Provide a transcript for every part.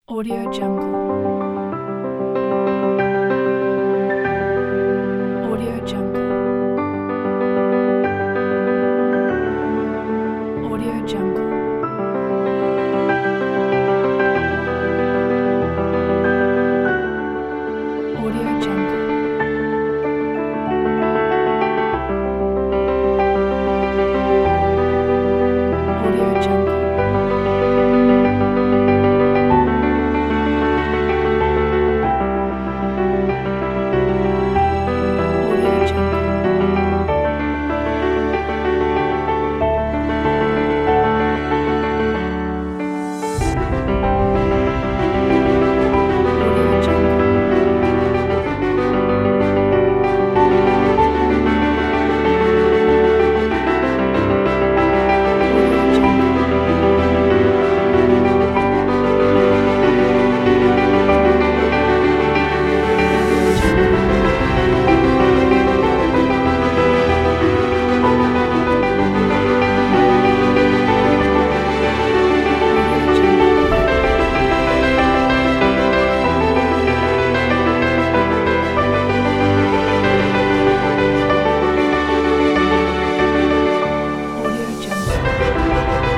Audio Jungle. Audio Jungle. Audio Jungle. Audio Jungle. Audio Jungle. Audio Jungle. Audio Jungle. Audio Jungle. Audio Jungle. Audio Jungle. Audio Jungle.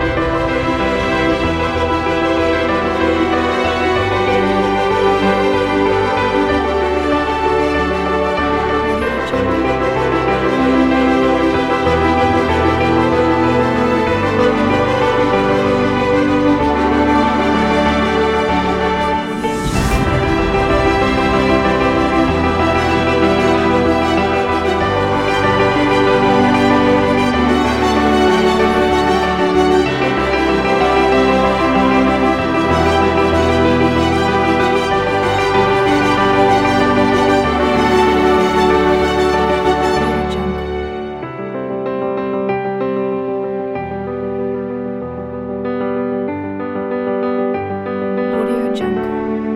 Audio Jungle. Audio Jungle. Audio Jungle. Audio Jungle. Audio Jungle.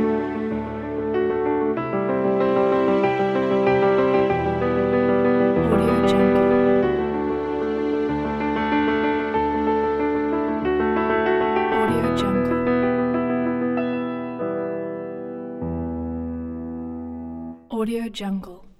Audio Jungle. Audio Jungle. Audio Jungle.